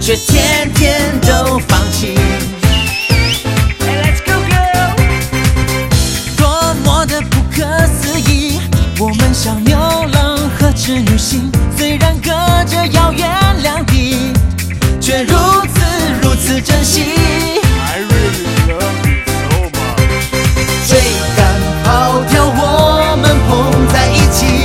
却天天都放弃。Let's go girl， 多么的不可思议，我们像牛郎和织女星，虽然隔着遥远两地，却如此珍惜。I really love you so much。追赶跑跳，我们碰在一起。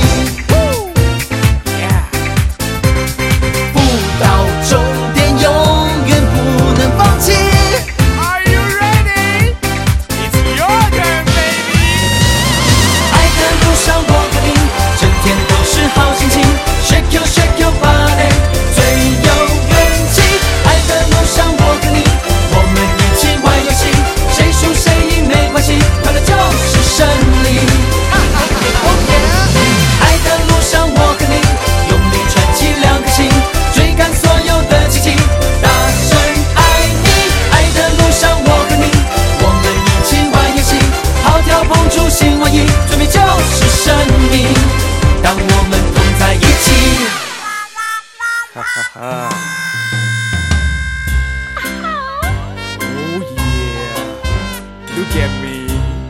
不到终点，永远不能放弃。Are you ready? It's your turn, baby。爱的路上，我和你，整天都是好心情。Shake your shake your body， 最有元气。爱的路上，我和你，我们一起玩游戏，谁输谁赢没关系，快乐就是胜利。爱的路上，我和你，用力串起两颗心，追赶所有的奇迹，大声爱你。爱的路上，我和你，我们一起玩游戏，跑跳碰触新玩意，最美就是生命，当我们同在一起。哈哈哈。Oh yeah, look at me.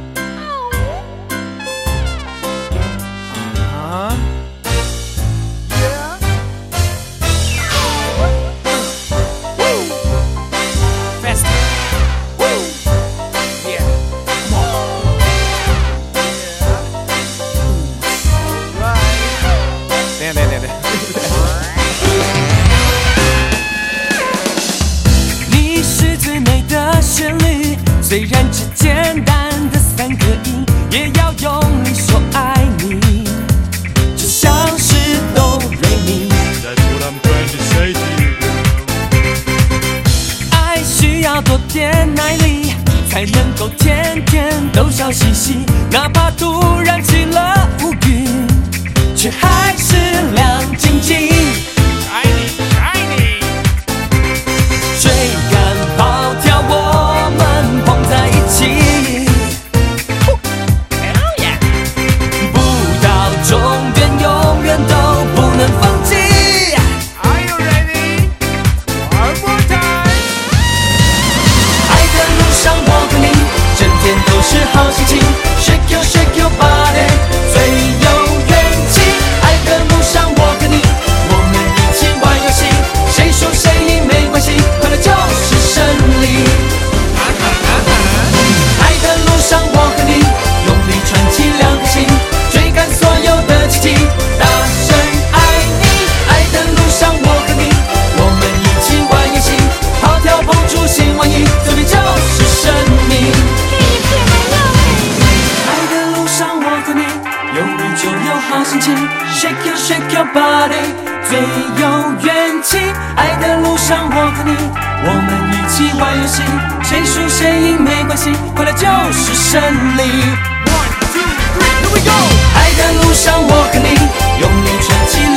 虽然只简单的三个音，也要用力说爱你，就像是哆瑞咪。That's what I'm trying to say to you, girl. 爱需要多点耐力，才能够天天都笑嘻嘻，哪怕突然起了乌云，却还是亮晶晶。爱你，爱你。追赶跑跳，我们碰在一起，不到终点，永远都不能放弃。Are you ready? One more time. 爱的路上，我和你，整天都是好心情。Shake your shake your body， 最有元气。爱的路上，我和你，我们一起玩游戏，谁输谁赢没关系，快乐就是胜利。爱的路上，我和你，用力串起两颗心，追赶所有的奇迹，大声爱你。爱的路上，我和你，我们一起玩游戏，跑跳碰触新玩意，最美就是生命。爱的路上，我和你，有你就有好心情。Shake your shake your body， 最有元气。爱的路上，我和你，我们一起玩游戏，谁输谁赢没关系，快乐就是胜利。One two three，here we go。爱的路上，我和你，用力串起